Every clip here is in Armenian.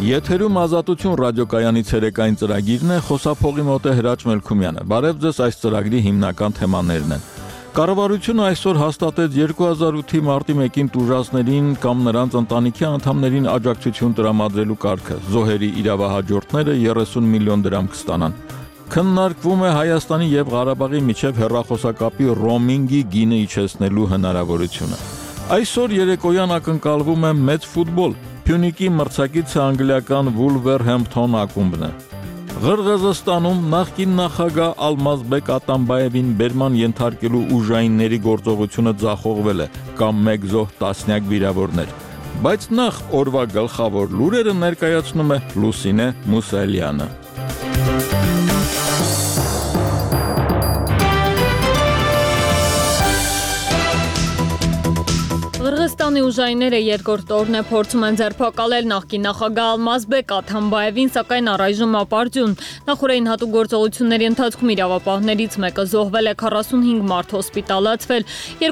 Եթերում Ազատություն ռադիոկայանի ցերեկային ծրագիրն է, խոսափողի մոտ է Հրաչ Մելքումյանը։ Բարև ձեզ, այս ծրագրի հիմնական թեմաներն են։ Կառավարությունը այսօր հաստատեց 2008-ի մարտի 1-ին տուժածներին կամ նրանց ընտանիքի անդամներին աջակցություն տրամադրելու կարգը։ Զոհերի իրավահաջորդները 30 միլիոն դրամ կստանան։ Քննարկվում է Հայաստանի եւ Ղարաբաղի միջև հեռախոսակապի ռոմինգի գինը իջեցնելու հնարավորությունը։ Այսօր երեկոյան ակնկալվում է մեծ ֆուտբոլ։ Փյունիկի մրցակիցը անգլիական Վուլվերհեմփթոն ակումբն է։ Ղրղըզստանում նախկին նախագահ Ալմազբեկ Ատամբաևին բերման ենթարկելու ուժայինների գործողությունը ձախողվել է, կամ մեկ զոհ տասնյակ վիրավորներ։ Բայց նախ օրվա գլխավոր լուրերը ներկայացնում է Լուսինե Մուսալյանը։ Ղրղստանի ուժայինները երկրորդ օրն է փորձում են ձերբակալել նախկին նախագահ Ալմազբեկ Աթամբաևին, սակայն առայժմ ապարդյուն։ Նախորդային հատուկ գործողությունների ընթացքում իրավապահներից մեկը զոհվել է, 45 մարդ հոսպիտալացվել։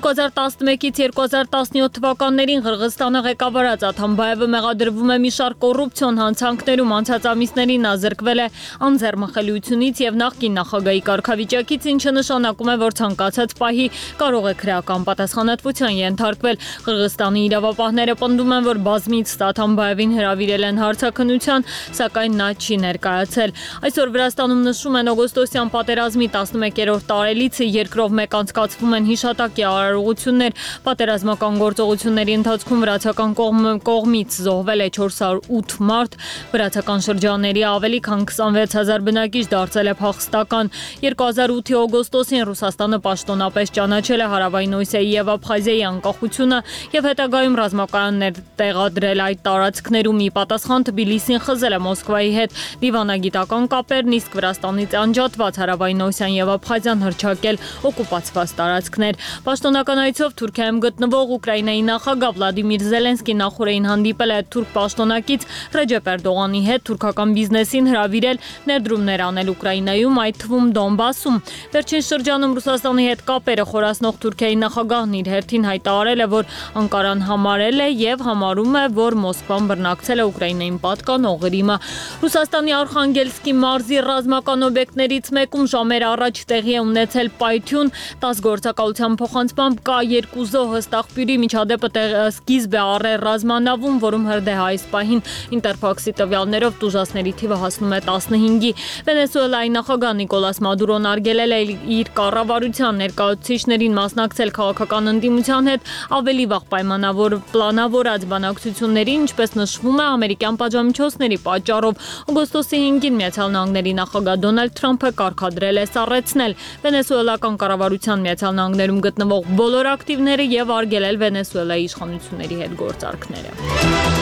2011-ից 2017 թվականներին Ղրղստանը ղեկավարած Աթամբաևը մեղադրվում է մի շարք կոռուպցիոն հանցանքներում, անցած ամիսներին նա զրկվել է անձեռմխելիությունից եւ նախկին նախագահի կարգավիճակից, ինչը նշանակում է, որ ցանկացած պահի կարող է քրեական պատասխանատվության ենթարկվել։ Ղրղստանի իրավապահները պնդում են, որ բազմից Աթամբաևին հրավիրել են հարցաքննության, սակայն նա չի ներկայացել։ Այսօր Վրաստանում նշում են օգոստոսյան պատերազմի 11-րդ տարելիցը, երկրով մեկ անցկացվում են հիշատակի արարողություններ։ Պատերազմական գործողությունների ընթացքում վրացական կողմից զոհվել է 408 մարդ, վրացական շրջանների ավելի քան 26000 բնակիչ դարձել է փախստական։ 2008-ի օգոստոսին Ռուսաստանը պաշտոնապես ճանաչել է Հարավային Օսիայի եւ Աբխազիայի անկախությունը եւ հետագայում ռազմականներ տեղադրել այդ տարածքներում։ Ի պատասխան Թբիլիսին խզել է Մոսկվայի հետ դիվանագիտական կապերն, իսկ Վրաստանից անջատված Հարավային Օսիան եւ Աբխազիան հռչակել օկուպացված տարածքներ։ Պաշտոնական այցով Թուրքիայում գտնվող Ուկրաինայի նախագահ Վլադիմիր Զելենսկին նախորդին հանդիպել է թուրք պաշտոնակից Ռեջեփ Էրդողանի հետ, թուրքական բիզնեսին հրավիրել ներդրումներ անել Ուկրաինայում, այդ թվում Դոնբասում։ Վերջին շրջանում Ռուսաստանի հետ կապերը խորացնող Թուրքիայի նախագահն իր հերթին հայտարարել է, որ Անկարան համարել է եւ համարում է, որ Մոսկվան բռնակցել է Ուկրաինային պատկանող Ղրիմը։ Ռուսաստանի Արխանգելսկի մարզի ռազմական օբյեկտներից մեկում ժամեր առաջ տեղի է ունեցել պայթյուն, 10 գործակալության փոխանցմամբ կա 2 զոհ, ըստ աղբյուրի միջադեպը սկիզբ է առել ռազմանավում, որում հրդեհ այս պահին Ինտերփաքսի տվյալներով տուժածների թիվը հասնում է 15-ի։ Վենեսուելայի նախագահ Նիկոլաս Մադուրոն արգելել է իր կառավարության ներկայացուցիչներին մասնակցել քաղաքական ընդդիմության հետ ավելի վաղ պլանավորած բանակցությունների, ինչպես նշվում է ամերիկյան պատժամիջոցների պատճառով։ Օգոստոսի 5-ին Միացյալ Նահանգների նախագահ Դոնալդ Թրամփը կարգադրել է սառեցնել վենեսուելական կառավարության Միացյալ Նահանգներում գտնվող բոլոր ակտիվները եւ արգելել Վենեսուելայի իշխանությունների հետ գործարքները։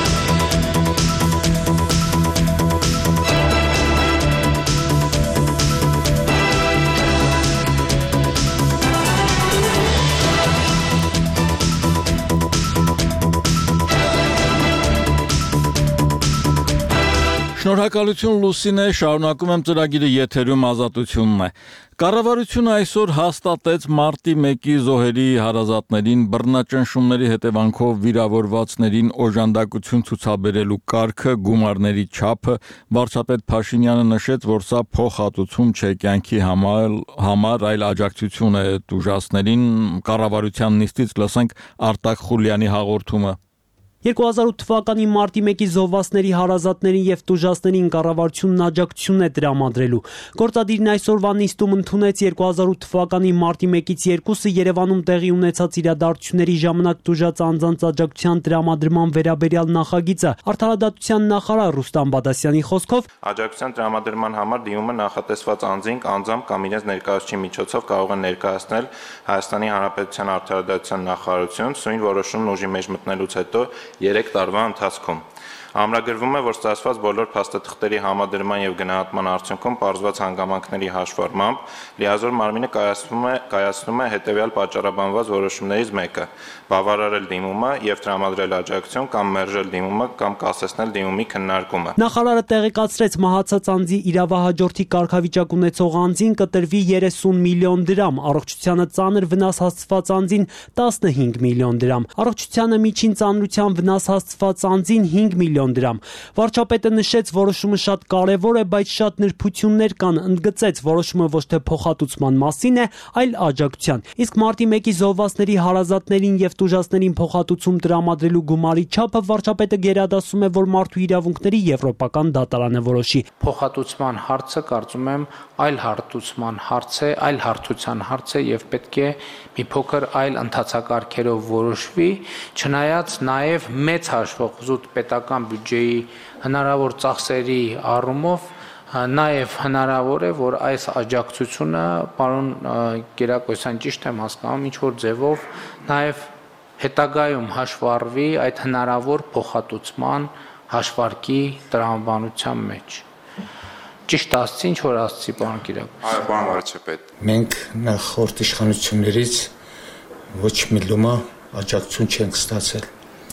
Շնորհակալություն Լուսինե, շարունակում եմ ծրագիրը, եթերում Ազատությունն է։ Կառավարությունը այսօր հաստատեց մարտի 1-ի զոհերի հարազատներին բռնաճնշումների հետևանքով վիրավորվածներին օժանդակություն ցուցաբերելու կարգը, գումարների չափը։ Վարչապետ Փաշինյանը նշեց, որ սա փոխհատուցում չէ կյանքի համար, այլ աջակցություն է տուժածներին։ Կառավարության նիստից լսենք Արտակ Խուլյանի հաղորդումը։ 2008 թվականի մարտի 1-ի զոհվածների հարազատներին եւ տուժածներին կառավարությունն աջակցություն է տրամադրելու։ Գործադիրն այսօրվա նիստում ընդունեց 2008 թվականի մարտի 1-ից 2-ը Երևանում տեղի ունեցած իրադարձությունների ժամանակ տուժած անձանց աջակցության տրամադրման վերաբերյալ նախագիծը։ Արդարադատության նախարար Ռուստամ Բադասյանի խոսքով աջակցության տրամադրման համար դիմումը նախատեսված անձին անձամբ կամ իրենց ներկայացուցիչի միջոցով կարող են ներկայացնել Հայաստանի Հանրապետության արդարադատության նախարարություն սույն որոշումն ուժի մեջ մտնելուց հետո 3 տարվա ընթացքում։ Ամրագրվում է, որ ստացված բոլոր փաստաթղթերի համադրման եւ գնահատման արդյունքում պարզված հանգամանքների հաշվառմամբ լիազոր մարմինը կայացնում է հետեւյալ պատճառաբանված որոշումներից մեկը՝ բավարարել դիմումը եւ տրամադրել աջակցություն կամ մերժել դիմումը կամ կասեցնել դիմումի քննարկումը։ Նախարարը տեղեկացրեց, մահացած անձի իրավահաջորդի կարգավիճակ ունեցող անձին կտրվի 30 միլիոն դրամ, առողջությանը ծանր վնաս հասցված անձին 15 միլիոն դրամ, առողջությանը միջին ծանրության վնաս հասցված անձին 5 միլիոն միլիոն դրամ։ Վարչապետը նշեց, որոշումը շատ կարևոր է, բայց շատ նրբություններ կան, ընդգծեց, որոշումը ոչ թե փոխհատուցման մասին է, այլ աջակցության։ Իսկ մարտի 1-ի զոհվածների հարազատներին եւ տուժածներին փոխհատուցում տրամադրելու գումարի չափը վարչապետը գերադասում է, որ մարդու իրավունքների եվրոպական դատարանը որոշի։ Փոխհատուցման հարցը կարծում եմ այլ հարթության հարց է եւ պետք է մի փոքր այլ ընթացակարգերով որոշվի, չնայած նաեւ մեծ հաշվով զուտ պետական բյուջեի հնարավոր ծախսերի առումով նաեւ հնարավոր է, որ այս աջակցությունը պարոն Գերակոսյան ճիշտ եմ հասկանում, ինչ որ ձևով նաեւ հետագայում հաշվառվի այդ հնարավոր փոխհատուցման հաշվարկի տրամաբանության մեջ։ Ճիշտ ասացի, ինչ որ ասացի, պարոն Կիրակոս։ Այո, պարոն վարչապետ։ Մենք նախորդ իշխանություններից ոչ մի լումա աջակցություն չենք ստացել։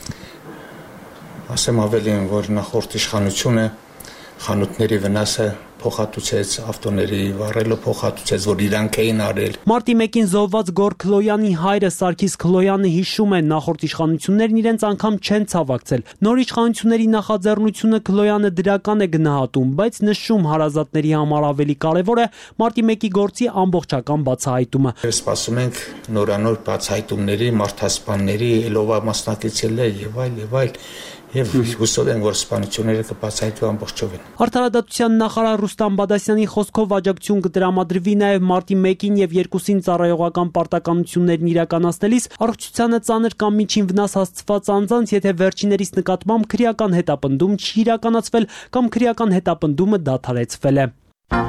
Ասեմ ավելին, որ նախորդ իշխանությունը խանութների վնասը փոխհատուցեց, ավտոների վառելը փոխհատուցեց, որ իրանք էին արել։ Մարտի 1-ին զոհված Գոր Քլոյանի հայրը Սարգիս Քլոյանը հիշում է, նախորդ իշխանություններն իրենց անգամ չեն ցավակցել։ Նոր իշխանությունների նախաձեռնությունը Քլոյանը դրական է գնահատում, բայց նշում հարազատների համար ավելի կարևոր է մարտի 1-ի գործի ամբողջական բացահայտումը։ Սպասում ենք նորանոր բացահայտումների, մարդասպանների, ելովա մասնակցել է եւ այլ եւ հուսով եմ, որ սպանությունները կբացահայտվի ամբողջովին։ Արդարադատության նախարար Ռուստամ Բադասյանի խոսքով աջակցություն կտրամադրվի նաեւ մարտի 1-ին եւ 2-ին ծառայողական պարտականություններն իրականացնելիս առողջությանը ծանր կամ միջին վնաս հասցված անձանց, եթե վերջիներիս նկատմամբ քրեական հետապնդում չի իրականացվել կամ քրեական հետապնդումը դադարեցվել է։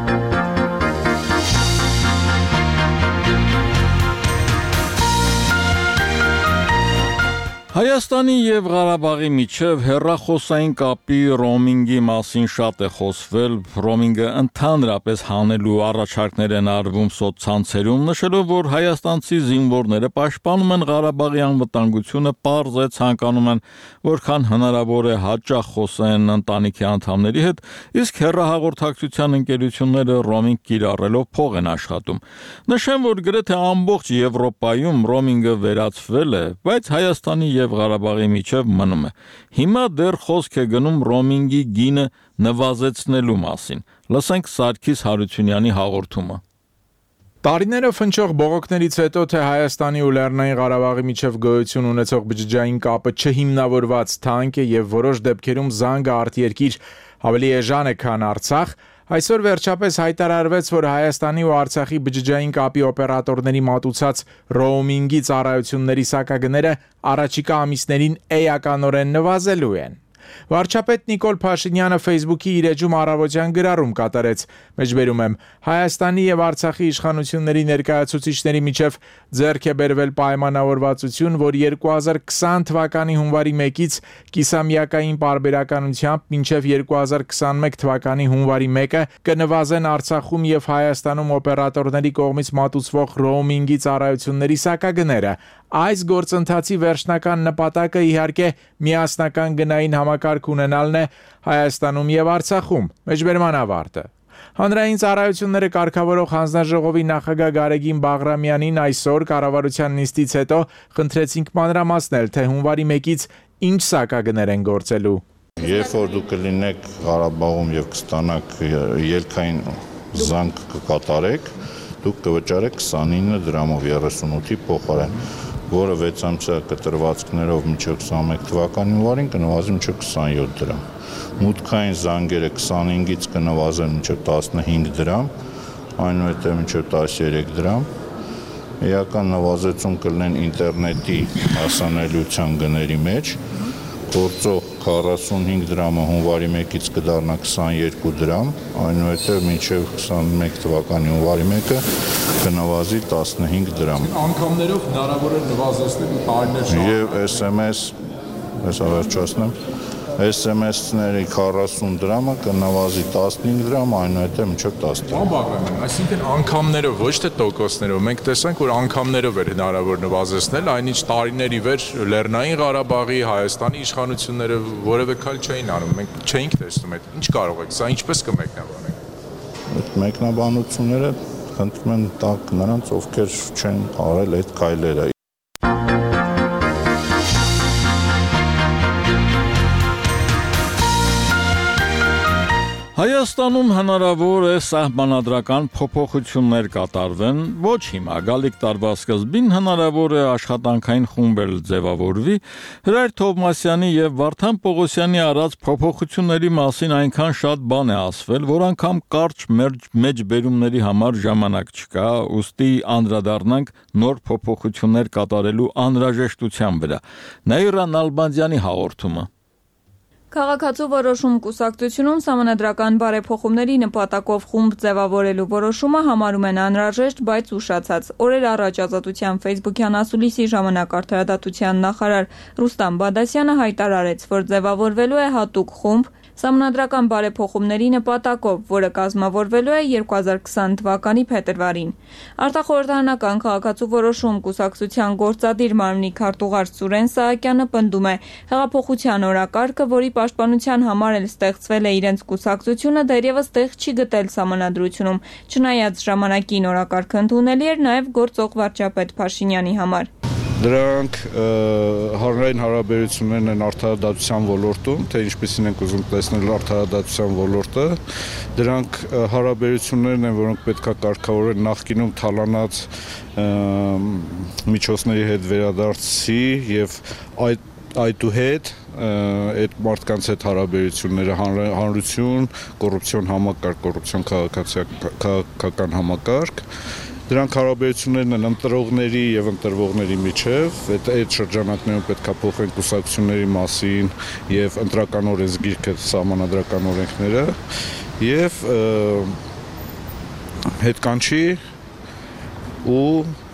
Հայաստանի եւ Ղարաբաղի միջև հեռախոսային կապի ռոմինգի մասին շատ է խոսվել, ռոմինգը ընդհանրապես հանելու առաջարկներ են արվում սոցցանցերում, նշելով, որ հայաստանցի զինվորները պաշտպանում են Ղարաբաղի անվտանգությունը, պարզ է ցանկանում են, որքան հնարավոր է հաճախ խոսեն ընտանիքի անդամների հետ, իսկ հեռահաղորդակցության ընկերությունները ռոմինգ կիրառելով փող են աշխատում։ Նշեմ, որ գրեթե ամբողջ Եվրոպայում ռոմինգը վերացվել է, բայց Հայաստանի եւ Ղարաբաղի միջև մնում է։ Հիմա դեռ խոսք է գնում ռոմինգի գինը նվազեցնելու մասին։ Լսենք Սարգիս Հարությունյանի հաղորդումը։ Տարիները ֆնչող բողոքներից հետո, թե Հայաստանի ու Լեռնային Ղարաբաղի միջև գոյություն ունեցող բջջային կապը չհիմնավորված թանկ է եւ որոշ դեպքերում զանգը արտերկիր ավելի էժան է, քան Արցախ, այսօր վերջապես հայտարարվեց, որ Հայաստանի ու Արցախի բջջային կապի օպերատորների մատուցած ռոումինգի ծառայությունների սակագները առաջիկա ամիսներին էականորեն նվազելու են։ Վարչապետ Նիկոլ Փաշինյանը Facebook-ի իր էջում առավոտյան գրառում կատարեց, մեջբերում եմ, Հայաստանի եւ Արցախի իշխանությունների ներկայացուցիչների միջև ձեռք է բերվել պայմանավորվածություն, որ 2020 թվականի հունվարի 1-ից կիսամյակային պարբերականությամբ մինչև 2021 թվականի հունվարի 1-ը կնվազեն Արցախում եւ Հայաստանում օպերատորների կողմից մատուցվող ռոումինգի ծառայությունների սակագները։ Այս գործընթացի վերջնական նպատակը իհարկե միասնական գնային համակարգ ունենալն է Հայաստանում եւ Արցախում։ Մեջբերման ավարտը։ Հանրային ծառայությունները կարգավորող հանձնաժողովի նախագահ Գարեգին Բաղրամյանին այսօր կառավարության նիստից հետո խնդրեցինք մանրամասնել, թե հունվարի 1-ից ինչ սակագներ են գործելու։ Երբ որ դուք կլինեք Ղարաբաղում եւ կստանաք ելքային զանգ կկատարեք, դուք կվճարեք 29 դրամով 38-ի փոխարեն, որը 6 ամսյա կտրվածքներով մինչև 21 թվականի հունվարին կնվազի մինչև 27 դրամ։ Մուտքային զանգերը 25-ից կնվազեն մինչև 15 դրամ, այնուհետև մինչև 13 դրամ։ Էական նվազեցում կլինեն ինտերնետի հասանելիության գների մեջ, գործող 45 դրամը հունվարի 1-ից կդառնա 22 դրամ, այնուհետև մինչև 21 թվականի հունվարի 1-ը կնվազի 15 դրամ։ Անգամներով հնարավոր է նվազեցնել տարիներ շարունակ։ Եվ SMS, հեսա վերջացնեմ, SMS-ների 40 դրամը կնվազի 15 դրամ, այնուհետև մինչև 10 դրամ։ Բաղրամյան, այսինքն անգամներով, ոչ թե տոկոսներով, մենք տեսանք, որ անգամներով էր հնարավոր նվազեցնել, այնինչ տարիների վեր Լեռնային Ղարաբաղի, Հայաստանի իշխանությունները որևէ քայլ չէին անում, մենք չէինք տեսնում այդ։ Ինչ կարող եք, սա ինչպես կմեկնաբանենք։ Այդ մեկնաբանությունները խնդրում եմ տակ նրանց, ովքեր չեն արել այդ քայլերը։ Հայաստանում հնարավոր է սահմանադրական փոփոխություններ կատարվեն, ոչ հիմա, գալիք տարվա սկզբին հնարավոր է աշխատանքային խումբ ձևավորվի, Հրայր Թովմասյանի եւ Վարդան Պողոսյանի արած փոփոխությունների մասին այնքան շատ բան է ասվել, որ անգամ կարճ մեջբերումների համար ժամանակ չկա, ուստի անդրադառնանք նոր փոփոխություններ կատարելու անհրաժեշտության վրա։ Նաիրա Նալբանդյանի հաղորդումը։ Քաղաքացու որոշում կուսակցությունում սահմանադրական բարեփոխումների նպատակով խումբ ձևավորելու որոշումը համարում են անհրաժեշտ, բայց ուշացած։ Օրեր առաջ Ազատության Facebook-յան ասուլիսի ժամանակ արդարադատության նախարար Ռուստամ Բադասյանը հայտարարեց, որ ձևավորվելու է հատուկ խումբ սահմանադրական բարեփոխումների նպատակով, որը կազմավորվելու է 2020 թվականի փետրվարին։ Արտախորհրդարանական քաղաքացու որոշում կուսակցության գործադիր մարմնի քարտուղար Սուրեն Սահակյանը պնդում է, հեղափոխության օրակարգը, որի պաշտպանության համար էլ ստեղծվել է իրենց կուսակցությունը, դեռևս տեղ չի գտել սահմանադրությունում, չնայած ժամանակին օրակարգը ընդունելի էր նաև գործող վարչապետ Փաշինյանի համար։ Դրանք հանրային հարաբերություններն են արդարադատության ոլորտում, թե ինչպեսին ենք ուզում տեսնել արդարադատության ոլորտը, դրանք հարաբերություններն են, որոնք պետք է կարգավորեն նախկինում թալանած միջոցների հետ վերադարձի եւ այդուհետ այդ մարդկանց հետ հարաբերությունները հանրություն, կոռուպցիոն համակարգ, կոռուպցիոն քաղաքական համակարգ Դրանք հարաբերություններն են ընտրողների եւ ընտրվողների միջև, այդ շրջանակներում պետք է փոխեն կուսակցությունների մասին եւ ընտրական օրենսգիրքը, սահմանադրական օրենքները եւ հետկանչի ու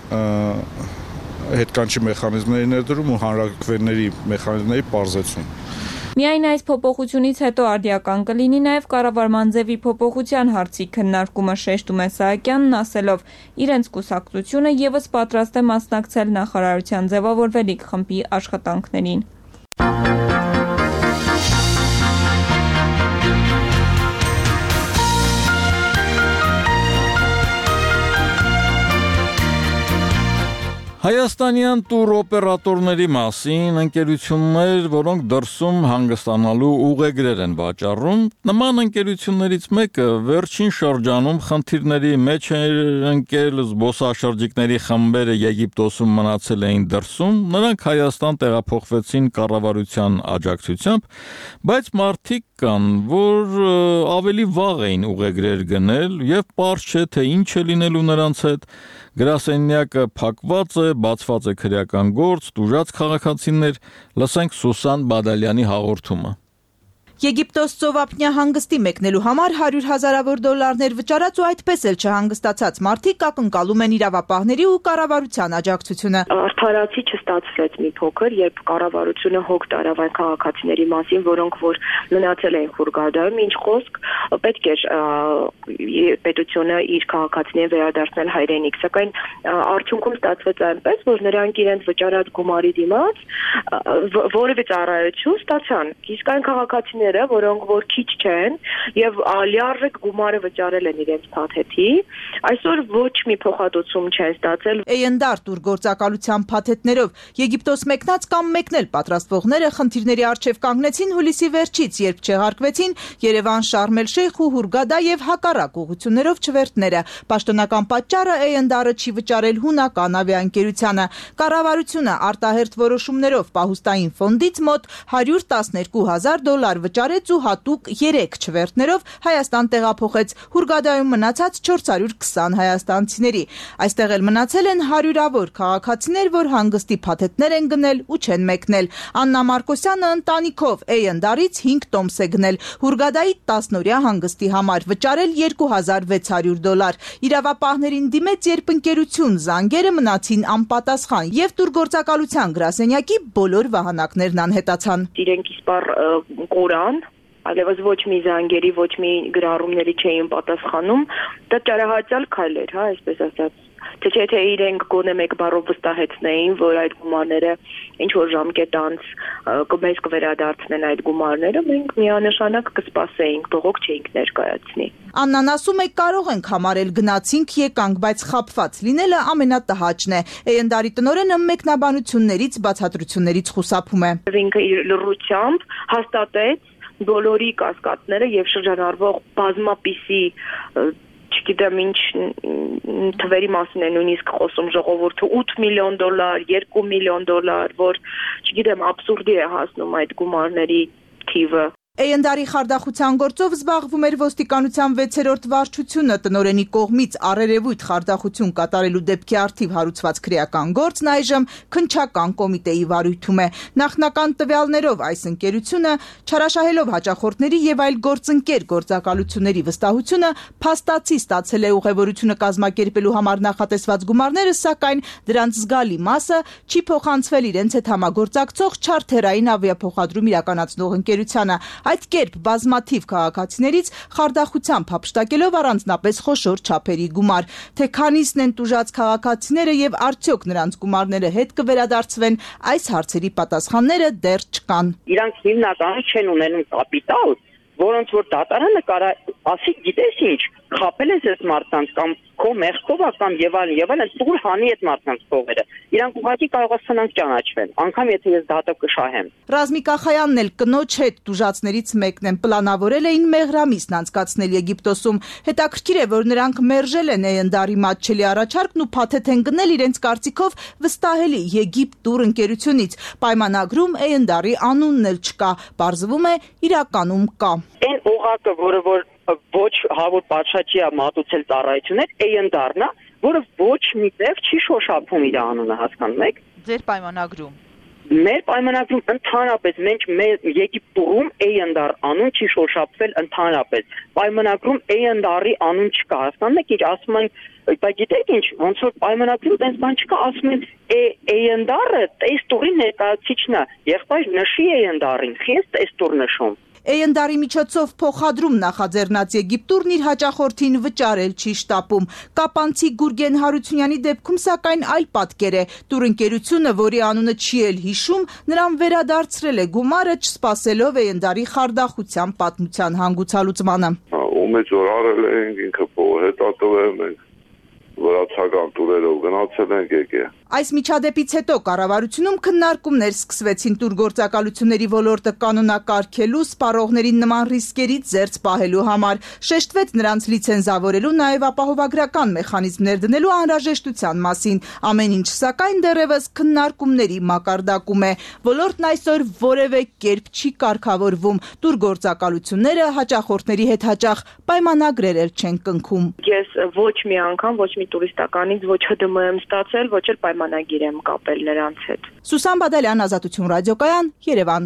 հետկանչի մեխանիզմների ներդրում ու հանրակրվեների մեխանիզմների պարզեցում։ Միայն այս փոփոխությունից հետո արդիական կլինի նաև կառավարման ձևի փոփոխության հարցի քննարկումը, շեշտում է Սահակյանն, ասելով, իրենց կուսակցությունը եւս պատրաստ է մասնակցել նախարարության ձևավորվելիք խմբի աշխատանքներին։ Հայաստանյան տուր օպերատորների մասին ընկերություններ, որոնք դրսում հանգստանալու ուղեգրեր են վաճառում, նման ընկերություններից մեկը վերջին շրջանում խնդիրների մեջ էր ընկել զբոսաշրջիկների խմբերը Եգիպտոսում մնացել էին դրսում, նրանք Հայաստան տեղափոխվեցին կառավարության աջակցությամբ, բայց մարդիկ կան, որ ավելի վաղ էին ուղեգրեր գնել եւ պարզ չէ թե ինչ է լինելու նրանց հետ Գրասենյակը փակված է, բացված է քրեական գործ, տուժած քաղաքացիներ, լսենք Սուսան Բադալյանի հաղորդումը։ Եգիպտոս ծովափնյա հանգստի մեկնելու համար 100,000-ավոր դոլարներ վճարած ու այդպես էլ չհանգստացած մարդիկ ակնկալում են իրավապահների ու կառավարության աջակցությունը։ Արդարացի չստացվեց մի փոքր, երբ կառավարությունը հոգ տարավ այն քաղաքացիների մասին, որոնք որ մնացել էին Խուրգադայում, ինչ խոսք պետք էր պետությունը իր քաղաքացիներին վերադարձնել հայրենիք, սակայն արդյունքում ստացվեց այնպես, որ նրանք իրենց վճարած գումարի դիմաց որևէ ծառայություն ստացան։ Իսկ այն քաղաքացիները, որոնք որ քիչ չեն եւ լիարժեք գումարը վճարել են իրենց փաթեթի, այսօր ոչ մի փոխհատուցում չեն ստացել։ Էյնդար տուր գործակալության փաթեթներով Եգիպտոս մեկնած կամ մեկնել պատրաստվողները խնդիրների առջև կանգնեցին հուլիսի վերջից, երբ չեղարկվեցին Երևան, Շարմ էլ Շեյխ ու Հուրգադա եւ հակառակ ուղղություններով չվերթները։ Պաշտոնական պատճառը Էյնդարը չի վճարել հունական ավիաընկերությանը։ Կառավարությունը արտահերթ որոշումներով պահուստային ֆոնդից մոտ $112,000 վճարեց ու հատուկ 3 չվերթներով Հայաստան տեղափոխեց Հուրգադայում մնացած 420 հայաստանցիների։ Այստեղ էլ մնացել են հարյուրավոր քաղաքացիներ, որ հանգստի փաթեթներ են գնել ու չեն մեկնել։ Աննա Մարկոսյանը ընտանիքով Էյնդարից 5 տոմս է գնել Հուրգադայի 10-օրյա հանգստի համար, վճարել $2,600։ Իրավապահներին դիմեց, երբ ընկերություն զանգերը մնացին անպատասխան եւ տուրգործակալության գրասենյակի բոլոր վահանակներն անհետացան։ Իրենք իսպար կորան այլևս ոչ մի զանգերի, ոչ մի գրառումների չէին պատասխանում, դա ճարահատյալ քայլ էր, հա, այսպես ասած։ Թե իրենք գոնե մեկ բառով վստահեցնեին, որ այդ գումարները ինչ որ ժամկետ անց մեզ կվերադարձնեն այդ գումարները, մենք միանշանակ կսպասեինք, բողոք չէինք ներկայացնի։ Աննան ասում է, կարող ենք համարել գնացինք, եկանք, բայց խաբված լինելը ամենատհաճն է։ Էյնդարի տնօրենը մեկնաբանություններից, բացատրություններից խուսափում է։ Ինքը իր լռությամբ հաստատեց, բոլորի կասկածները եւ շրջանառվող բազմապիսի չգիտեմ ինչ թվերի մասին է նույնիսկ խոսում ժողովուրդը $8 միլիոն, $2 միլիոն, որ չգիտեմ աբսուրդի է հասնում այդ գումարների թիվը։ Էյնդարի խարդախության գործով զբաղվում էր ոստիկանության 6-րդ վարչությունը տնօրենի կողմից առերևույթ խարդախություն կատարելու դեպքի առթիվ հարուցված քրեական գործն այժմ քննչական կոմիտեի վարույթում է։ Նախնական տվյալներով այս ընկերությունը չարաշահելով հաճախորդների եւ այլ գործընկեր գործակալությունների վստահությունը փաստացի ստացել է ուղևորությունը կազմակերպելու համար նախատեսված գումարները, սակայն դրանց զգալի մասը չի փոխանցվել իրենց հետ համագործակցող չարթերային ավիափոխադրում իրականացնող ընկերությանը։ Այդ կերպ բազմաթիվ քաղաքացիներից խարդախությամբ հափշտակելով առանձնապես խոշոր չափերի գումար, թե քանիսն են տուժած քաղաքացիները եւ արդյոք նրանց գումարները հետ կվերադարձվեն, այս հարցերի պատասխանները դեռ չկան։ Իրանք հիմնականում չեն ունենում կապիտալ, որոնց որ դատարանը կարա ասի գիտես ինչ, խապել ես այս մարդկանց կամ քո մեղքով կամ եւ այլն, թույլ հանի այդ մարդկանց փողերը։ Իրանք ուղղակի կարող է սնանք ճանաչվեն, անգամ եթե ես դատը կշահեմ։ Ռազմիկ Ախայանն էլ կնոջ հետ տուժածներից մեկն են, պլանավորել էին մեղրամիսն անցկացնել Եգիպտոսում։ Հետաքրքիր է, որ նրանք մերժել են Էյնդարի մատչելի առաջարկն ու փաթեթ են գնել իրենց կարծիքով վստահելի Եգիպտ տուր ընկերությունից։ Պայմանագրում Էյնդարի անունն էլ չկա, պարզվում է իրականում կա։ Այն օղակը, որը ոչ Հավուր Պաչաչի է մատուցել ծառայություններ, Էյնդարն է, որը ոչ միտեղ չի շոշափում իր անունը, հասկանում եք։ Ձեր պայմանագրում։ Մեր պայմանագրում ընդհանրապես մենք Եգիպտում Էյնդար անուն չի շոշափվել ընդհանրապես։ Պայմանագրում Էյնդարի անուն չկա, հասկանում եք, ինչ ասում են, բայց գիտեք ինչ, ոնց որ պայմանագրում տես բան չկա, ասում են Էյնդարը տեստուրի ներկայացիչն է, եղբայր նշի Էյնդարին, խես տեստուր նշում։ Էյնդարի միջոցով փոխադրում նախաձեռնած Եգիպտուրն իր հաճախորդին վճարել չի շտապում։ Կապանցի Գուրգեն Հարությունյանի դեպքում սակայն այլ պատկեր է։ Տուրընկերությունը, որի անունը չի էլ հիշում, նրան վերադարձրել է գումարը, չսպասելով Էյնդարի խարդախության պատմության հանգուցալուծմանը։ Ումից որ արել ենք ինքը հետատվել ենք վրացական տուրերով գնացել ենք եկե։ Այս միջադեպից հետո կառավարությունում քննարկումներ սկսվեցին տուրգործակալությունների ոլորտը կանոնակարգելու, սպառողներին նման ռիսկերից զերծ պահելու համար։ Շեշտվեց նրանց լիցենզավորելու, նաև ապահովագրական մեխանիզմներ դնելու անհրաժեշտության մասին։ Ամեն ինչ սակայն դեռևս քննարկումների մակարդակում է։ Ոլորտն այսօր որևէ կերպ չի կարգավորվում։ Տուրգործակալությունները հաճախորդների հետ հաճախ պայմանագրեր էլ չեն կնքում։ Ես ոչ մի անգամ, ոչ մի տուրիստականից ոչ ՀԴՄ եմ ստացել, ոչ էլ պայմանագիր եմ կապել նրանց հետ։ Սուսան Բադալյան, Ազատություն ռադիոկայան, Երևան։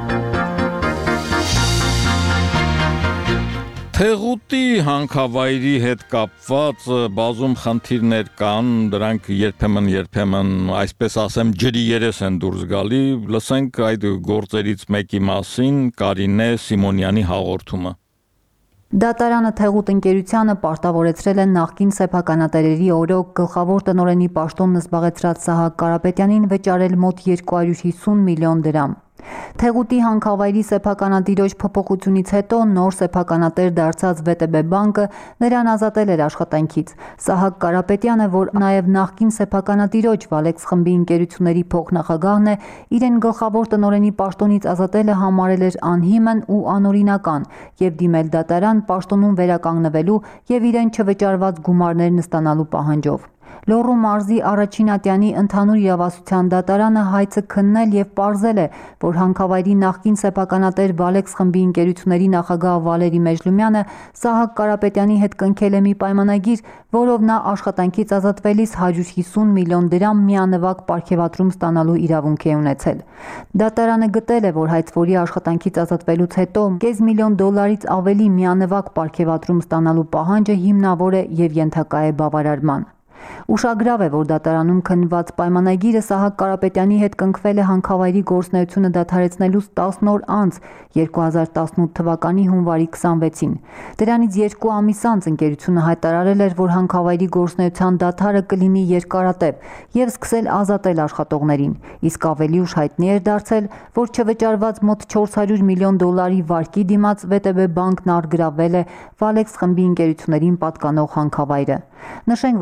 Թեղուտի հանքավայրի հետ կապված բազում խնդիրներ կան, դրանք երբեմն, այսպես ասեմ, ջրի երես են դուրս գալի։ Լսենք այդ գործերից մեկի մասին Կարինե Սիմոնյանի հաղորդումը։ Դատարանը Թեղուտ ընկերությանը պարտավորեցրել է նախկին սեփականատերերի օրոք գլխավոր տնօրենի պաշտոնն զբաղեցրած Սահակ Կարապետյանին վճարել մոտ 250 միլիոն դրամ։ Թեղուտի հանքավայրի սեփականատիրոջ փոփոխությունից հետո նոր սեփականատեր դարձած ՎՏԲ բանկը նրան ազատել էր աշխատանքից։ Սահակ Կարապետյանը, որ նաև նախկին սեփականատիրոջ Վալեքս խմբի ընկերությունների փոխնախագահն է, իրեն գլխավոր տնօրենի պաշտոնից ազատելը համարել էր անհիմն ու անօրինական եւ դիմել դատարան պաշտոնում վերականգնվելու եւ իրեն չվճարված գումարներն ստանալու պահանջով։ Լոռու մարզի առաջին ատյանի ընդհանուր իրավասության դատարանը հայցը քննել եւ պարզել է, որ հանքավայրի նախկին սեփականատեր Վալեքս խմբի ընկերությունների նախագահ Վալերի Մեժլումյանը Սահակ Կարապետյանի հետ կնքել է մի պայմանագիր, որով նա աշխատանքից ազատվելիս 150 միլիոն դրամ միանվագ պարգևատրում ստանալու իրավունք է ունեցել։ Դատարանը գտել է, որ հայցվորի աշխատանքից ազատվելուց հետո $500,000-ից ավելի միանվագ պարգևատրում ստանալու պահանջը հիմնավոր է եւ ենթակա է բավարարման։ Ուշագրավ է, որ դատարանում քննված պայմանագիրը Սահակ Կարապետյանի հետ կնքվել է հանքավայրի գործունեությունը դադարեցնելուց 10 օր անց 2018 թվականի հունվարի 26-ին։ Դրանից 2 ամիս անց ընկերությունը հայտարարել էր, որ հանքավայրի գործունեության դադարը կլինի երկարատև եւ սկսել ազատել աշխատողներին, իսկ ավելի ուշ հայտնի էր դարձել, որ չվճարված մոտ $400 միլիոն վարկի դիմաց ՎՏԲ բանկն առգրավել է Վալեքս խմբի ընկերություններին պատկանող հանքավայրը։ Նշենք, որ Սահակ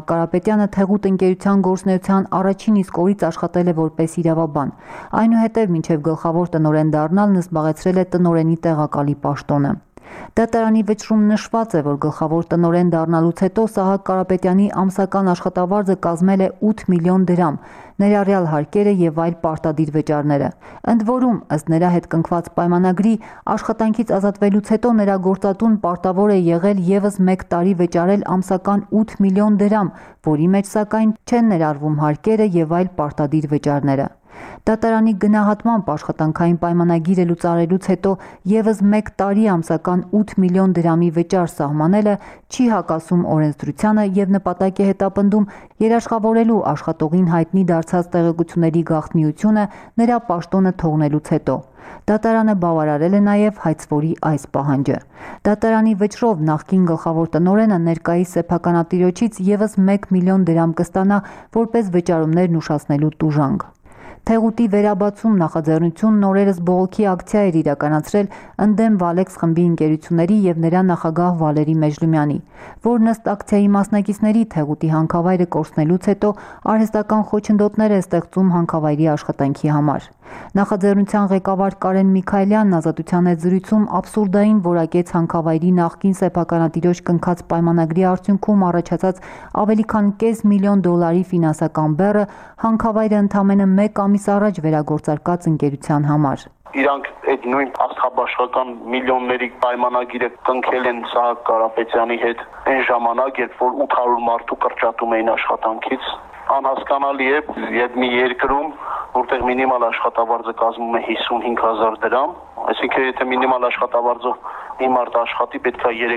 Սահակ Կարապետյանը թեղուտ ընկերության գործունեության առաջին իսկ օրից աշխատել է որպես իրավաբան։ Այնուհետև մինչև գլխավոր տնօրեն դառնալն զբաղեցրել է տնօրենի տեղակալի պաշտոնը։ Դատարանի վճռում նշված է, որ գլխավոր տնօրեն դառնալուց հետո Սահակ Կարապետյանի ամսական աշխատավարձը կազմել է 8 միլիոն դրամ, ներառյալ հարկերը եւ այլ պարտադիր վճարները։ Ընդ որում, ըստ նրա հետ կնքված պայմանագրի, աշխատանքից ազատվելուց հետո նրա գործատուն պարտավոր է եղել եւս 1 տարի վճարել ամսական 8 միլիոն դրամ, որի մեջ սակայն չեն ներառվում հարկերը եւ այլ պարտադիր վճարները։ Դատարանի գնահատմամբ աշխատանքային պայմանագիրը լուծարելուց հետո եւս 1 տարի ամսական 8 միլիոն դրամի վճար սահմանելը չի հակասում օրենսդրությանը եւ նպատակ է հետապնդում երաշխավորելու աշխատողին հայտնի դարձած տեղեկությունների գաղտնիությունը նրա պաշտոնը թողնելուց հետո։ Դատարանը բավարարել է նաև հայցվորի այս պահանջը։ Դատարանի վճռով նախկին գլխավոր տնօրենը ներկայիս սեփականատիրոջից եւս 1 միլիոն դրամ կստանա որպես վճարումներն ուշացնելու տուժանք։ Թեղուտի վերաբացում նախաձեռնությունն օրերս բողոքի ակցիա էր իրականացրել ընդդեմ Վալեքս խմբի ընկերությունների եւ նրա նախագահ Վալերի Մեժլումյանի, որն ըստ ակցիայի մասնակիցների թեղուտի հանքավայրը կորցնելուց հետո արհեստական խոչընդոտներ է ստեղծում հանքավայրի աշխատանքի համար։ Նախաձեռնության ղեկավար Կարեն Միքայելյանն Ազատության հետ զրույցում աբսուրդային որակեց հանքավայրի նախկին սեփականատիրոջ կնքած պայմանագրի արդյունքում առաջացած ավելի քան կես միլիոն դոլարի ֆինանսական բեռը հանքավայրը ընդամենը 1 ամիս առաջ վերագործարկած ընկերության համար։ Իրանք այդ նույն աստղաբաշխական միլիոնների պայմանագիրը կնքել են Սահակ Կարապետյանի հետ այն ժամանակ, երբ որ 800 մարդու կրճատում էին աշխատանքից։ Անհասկանալի է, երբ մի երկրում, որտեղ մինիմալ աշխատավարձը կազմում է 55,000 դրամ, այսինքն եթե մինիմալ աշխատավարձով մի մարդ աշխատի, պետք է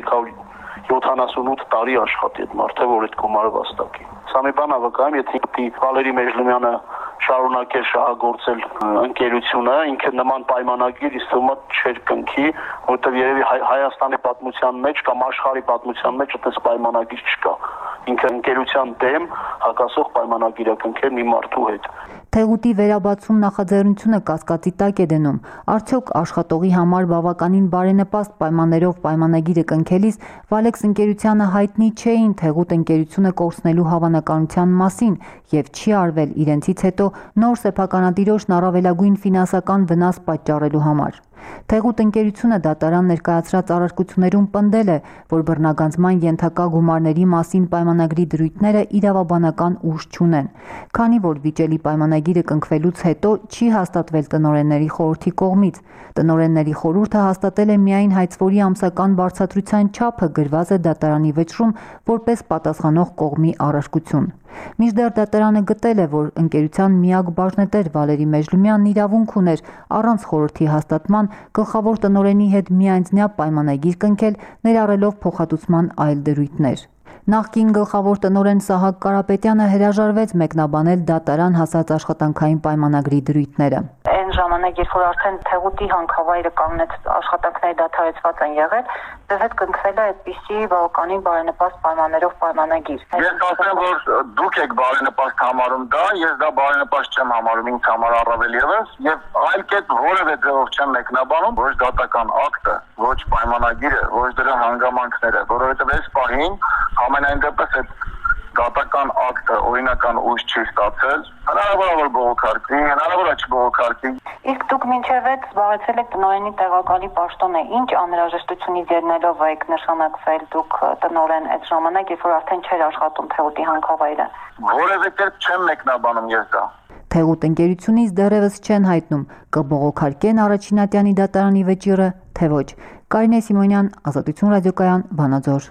378 տարի աշխատի այդ մարդը, որ այդ գումարը վաստակի։ Սա մի բան ավակայում, եթե Վալերի Մեժլումյանը շարունակել շահագործել ընկերությունը, ինքը նման պայմանագիր իսկ թվում է չէր կնքի, որտեղ երևի Հայաստանի պատմության մեջ կամ աշխարհի պատմության մեջ այդպես պայմանագիր չկա։ Ինքը ընկերության դեմ հակասող պայմանագիր է կնքել մի մարդու հետ։ Թեղուտի վերաբացում նախաձեռնությունը կասկածի տակ է դնում, արդյոք աշխատողի համար բավականին բարենպաստ պայմաններով պայմանագիրը կնքելիս Վալեքս ընկերությանը հայտնի չէին թեղուտ ընկերությունը կորցնելու հավանականության մասին եւ չի արվել իրենցից հետո նոր սեփականատիրոջն առավելագույն ֆինանսական վնաս պատճառելու համար։ Թեղուտ ընկերությունը դատարան ներկայացրած առարկություններում պնդել է, որ բռնագանձման ենթակա գումարների մասին պայմանագրի դրույթները իրավաբանական ուժ չունեն, քանի որ վիճելի պայմանագիրը կնքվելուց հետո չի հաստատվել տնօրենների խորհրդի կողմից։ Տնօրենների խորհուրդը հաստատել է միայն հայցվորի ամսական բարձրացության չափը գրված է դատարանի վճռում որպես պատասխանող կողմի առարկություն։ Մինչդեռ դատարանը գտել է, որ ընկերության միակ բաժնետեր Վալերի Մեժլումյանն իրավունք ուներ առանց խորհրդի հաստատման գլխավոր տնօրենի հետ միայնձնյա պայմանագիր կնքել, ներառելով փոխհատուցման այլ դրույթներ։ Նախկին գլխավոր տնօրեն Սահակ Կարապետյանը հրաժարվեց մեկնաբանել դատարան հասած աշխատանքային պայմանագրի դրույթները։ Այն ժամանակ, երբ որ արդեն թեղուտի հանքավայրը կանգնեց, աշխատանքները դադարեցված են եղել, ձեզ հետ կնքվել է այդպիսի բավականին բարենպաստ պայմաններով պայմանագիր։ Ես ասեմ, որ դուք եք բարենպաստ համարում դա, ես դա բարենպաստ չեմ համարում ինձ համար առավել ևս, եւ այլ կերպ որևէ ձևով չեմ մեկնաբանում, ոչ դատական ակտը, ոչ պայմանագիրը, ոչ դրա հանգամանքները, որովհետեւ այս պահին ամենայն դեպս այդ դատական ակտը օրինական ուժ չի ստացել, հնարավոր է որ բողոքարկվի, հնարավոր է չբողոքարկվի։ Իսկ դուք մինչև այդ զբաղեցրել եք տնօրենի տեղակալի պաշտոնը, ինչ անհրաժեշտությունից ելնելով եք նշանակվել դուք տնօրեն այդ ժամանակ, երբ որ արդեն չէր աշխատում թեղուտի հանքավայրը։ Որևէ կերպ չեմ մեկնաբանում ես դա։ Թեղուտ ընկերությունից դեռևս չեն հայտնում կբողոքարկեն Առաջինատյանի դատարանի վճիռը, թե ոչ։ Կարինե Սիմոնյան, Ազատություն ռադիոկայան, Վանաձոր։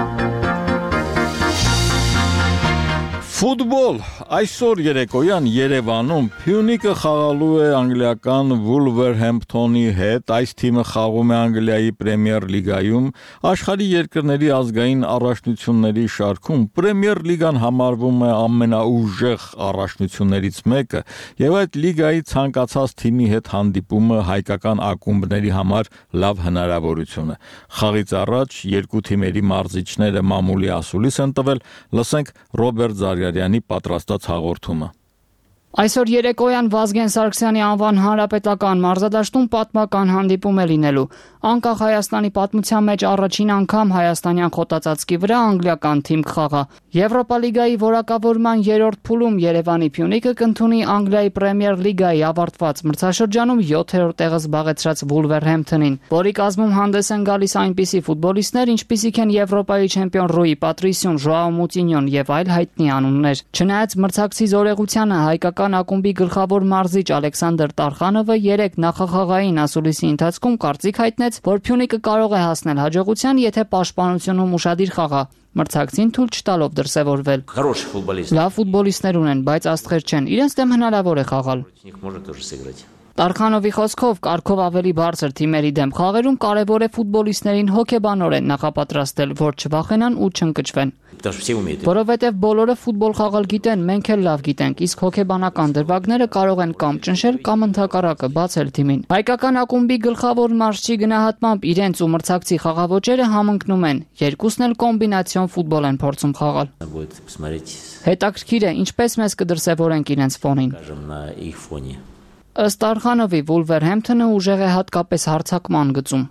Ֆուտբոլ այսօր երեկոյան Երևանում Փյունիկը խաղալու է անգլիական Վուլվերհեմփթոնի հետ, այս թիմը խաղում է Անգլիայի Պրեմիեր լիգայում, աշխարհի երկրների ազգային առաջնությունների շարքում Պրեմիեր լիգան համարվում է ամենաուժեղ առաջնություններից մեկը, եւ այդ լիգայի ցանկացած թիմի հետ հանդիպումը հայկական ակումբների համար լավ հնարավորություն է։ Խաղից առաջ երկու թիմերի մարզիչները մամուլի ասուլիս են տվել, լսենք Ռոբերտ Զարյարյանի պատրաստած հաղորդումը։ Այսօր երեկոյան Վազգեն Սարգսյանի անվան հանրապետական մարզադաշտում պատմական հանդիպում է լինելու։ Անկախ Հայաստանի պատմության մեջ առաջին անգամ հայաստանյան խոտածածկի վրա անգլիական թիմ կխաղա։ Եվրոպա լիգայի որակավորման 3-րդ փուլում Երևանի Փյունիկը կընդունի Անգլիայի Պրեմիեր լիգայի ավարտված մրցաշրջանում 7-րդ տեղը զբաղեցրած Վուլվերհեմփթոնին, որի կազմում հանդես են գալիս այնպիսի ֆուտբոլիստներ, ինչպիսիք են Եվրոպայի չեմպիոն Ռուի Պատրիսյուն, Ժոաո Մուտինյոն եւ այլ հայտնի անուններ։ Չնայած մրցակցի զորեղությանը հայկական ակումբի գլխավոր մարզիչ Ալեքսանդր Տարխանովը 3 նախախաղային ասուլիսի ընթացքում կարծիք հայտնեց, որ Փյունիկը կարող է հասնել հաջողության, եթե պաշտպանությունում ուշադիր խաղա։ Մրցակցին թույլ չտալով դրսևորվել։ Լավ ֆուտբոլիստներ ունեն, բայց աստղեր չեն։ Իրենց դեմ հնարավոր է խաղալ։ Տարխանովի խոսքով կարգով ավելի բարձր թիմերի դեմ խաղերում կարևոր է ֆուտբոլիստներին հոգեբանորեն նախապատրաստել, որ չվախենան ու չընկճվեն։ Որովհետև բոլորը ֆուտբոլ խաղալ գիտեն, մենք էլ լավ գիտենք, իսկ հոգեբանական դրվագները կարող են կամ ճնշել կամ ընդհակառակը բացել թիմին։ Հայկական ակումբի գլխավոր մարզչի գնահատմամբ իրենց ու մրցակցի խաղաոճերը համընկնում են։ Երկուսն էլ կոմբինացիոն ֆուտբոլ են փորձում խաղալ։ Հետաքրքիր է, ինչպես մեզ կդրսևորենք իրենց ֆոնին։ Ըստ Արխանովի Վուլվերհեմփթոնը ուժեղ է հատկապես հարձակման գծում։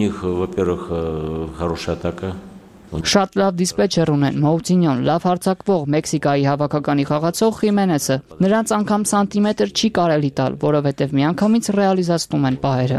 Շատ լավ դիսպեչեր ունեն, Մոուտինյոն, լավ հարձակվող Մեքսիկայի հավաքականի խաղացող Խիմենեսը։ Նրանց անգամ սանտիմետր չի կարելի տալ, որովհետև միանգամից ռեալիզացնում են պահերը։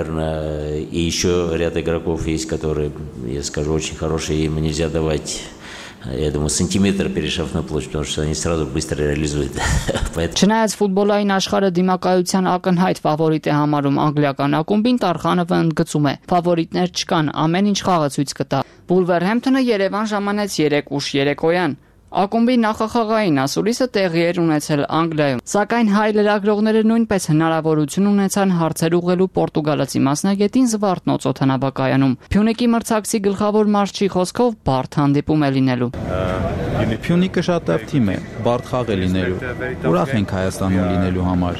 Я думаю, сантиметр перешав на площадь, потому что они сразу быстро реализуют. Չնայած ֆուտբոլային աշխարհը դիմակայության ակնհայտ ֆավորիտ է համարում անգլիական ակումբին, Տարխանովը ընդգծում է. ֆավորիտներ չկան, ամեն ինչ խաղը ցույց կտա։ Վուլվերհեմփթոնը Երևան ժամանեց 3 ուշ երեկոյան։ Ակումբի նախախաղային ասուլիսը տեղի էր ունեցել Անգլիայում, սակայն հայ լրագրողները նույնպես հնարավորություն ունեցան հարցեր ուղղելու պորտուգալացի մասնագետին Զվարթնոց օդանավակայանում։ Փյունիկի մրցակցի գլխավոր մարզչի խոսքով բարդ հանդիպում է լինելու։ Փյունիկը շատ լավ թիմ է, բարդ խաղ է լինելու։ Ուրախ ենք Հայաստանում լինելու համար։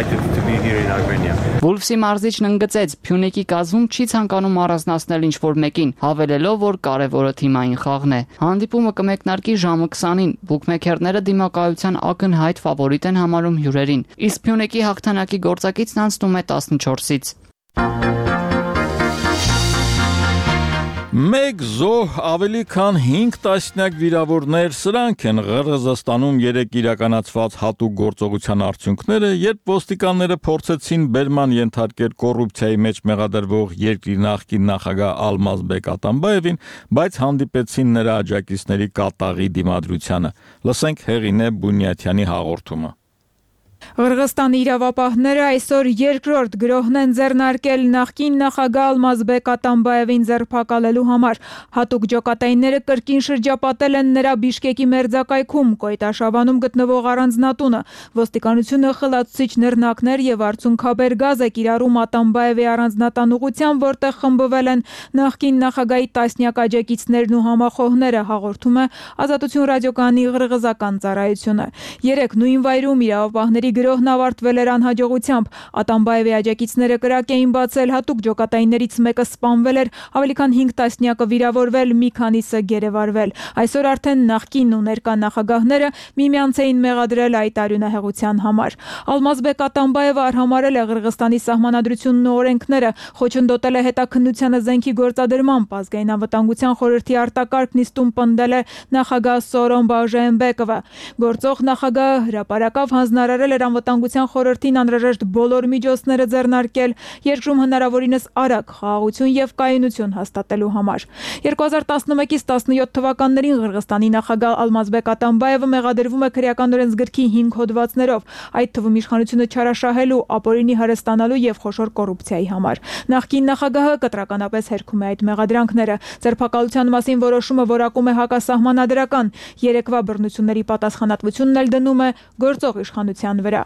Վուլֆսի մարզիչն ընդգծեց, Փյունիկի կազմում չի ցանկանում առանձնացնել ինչ-որ մեկին, հավելելով, որ կարևորը թիմային խաղն է։ Հանդիպումը կմեկնարկի ժամը 20-ին, բուքմեքերները դիմակայության ակնհայտ ֆավորիտ են համարում հյուրերին, իսկ Փյունիկի հաղթանակի գործակիցն անցնում է 14-ից։ Մեկ զոհ, ավելի քան 5 տասնյակ վիրավորներ, սրանք են Ղրղզստանում երեկ իրականացված հատուկ գործողության արդյունքները, երբ ոստիկանները փորձեցին բերման ենթարկել կոռուպցիայի մեջ մեղադրվող երկրի նախկին նախագահ Ալմազբեկ Ատամբաևին, բայց հանդիպեցին նրա աջակիցների կատաղի դիմադրությանը։ Լսենք Հեղինե Բունյաթյանի հաղորդումը։ Ղրղստանի իրավապահները այսօր երկրորդ գրոհն են ձեռնարկել նախկին նախագահ Ալմազբեկ Ատամբաևին ձերբակալելու համար։ Հատուկ ջոկատայինները կրկին շրջապատել են նրա Բիշկեկի մերձակայքում Կոյտաշավանում գտնվող առանձնատունը։ Ոստիկանությունը խլացուցիչ նռնակներ եւ արցունքաբեր գազ է կիրառում Ատամբաևի առանձնատան ուղղությամբ, որտեղ խմբվել են նախկին նախագահի տասնյակ աջակիցներն ու համախոհները, հաղորդում է Ազատություն ռադիոկայանի ղրղզական ծառայությունը։ Երեք նույն վայրում իրավապահների գրոհն ավարտվել էր անհաջողությամբ։ Ատամբաևի աջակիցները կրակ էին բացել, հատուկ ջոկատայիններից մեկը սպանվել էր, ավելի քան 5 տասնյակը վիրավորվել, մի քանիսը գերեվարվել։ Այսօր արդեն նախկին ու ներկա նախագահները միմյանց էին մեղադրել այդ արյունահեղության համար։ Ալմազբեկ Ատամբաևը արհամարել է Ղրղստանի սահմանադրությունն ու օրենքները, խոչընդոտել է հետաքննությանը զենքի գործադրմամբ, ազգային անվտանգության խորհրդի արտակարգ նիստում պնդել է նախագահ Սորոն Բաժեմբեկովը։ Գործող նախագահը հրապարակավ հանձնարարել էր անվտանգության խորհրդին անհրաժեշտ բոլոր միջոցները ձեռնարկել երկրում հնարավորինս արագ խաղաղություն եւ կայունություն հաստատելու համար։ 2011-ից 17 թվականներին Ղրղստանի նախագահ Ալմազբեկ Ատամբաևը մեղադրվում է քրեական օրենսգրքի 5 հոդվածներով, այդ թվում իշխանությունը չարաշահելու, ապօրինի հարստանալու եւ խոշոր կոռուպցիայի համար։ Նախկին նախագահը կտրականապես հերքում է այդ մեղադրանքները։ Ձերբակալության մասին որոշումը որակում է հակասահմանադրական, երեկվա բռնությունների պատասխանատվությունն էլ դնում է գործող իշխանության վրա։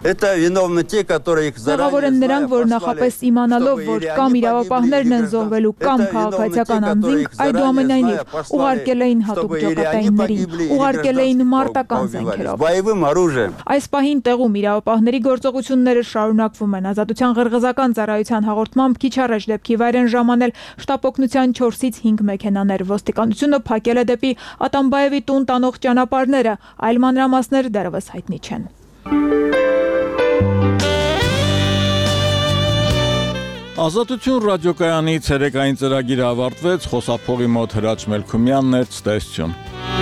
Մեղավոր են նրանք, որ նախապես իմանալով, որ կամ իրավապահներն են զոհվելու, կամ քաղաքացիական անձինք, այդուամենայնիվ ուղարկել էին հատուկ ջոկատայիններին, ուղարկել էին մարտական զենքերով։ Այս պահին տեղում իրավապահների գործողությունները շարունակվում են։ Ազատության ղրղզական ծառայության հաղորդմամբ քիչ առաջ դեպքի վայր են ժամանել շտապօգնության 4-ից 5 մեքենաներ։ Ոստիկանությունը փակել է դեպի Ատամբաևի տուն տանող ճանապարհները, այլ մանրամասներ դեռևս հայտնի չեն։ Ազատություն ռադիոկայանի ցերեկային ծրագիրը ավարտվեց, խոսափողի մոտ Հրաչ Մելքումյանն էր, ցտեսություն։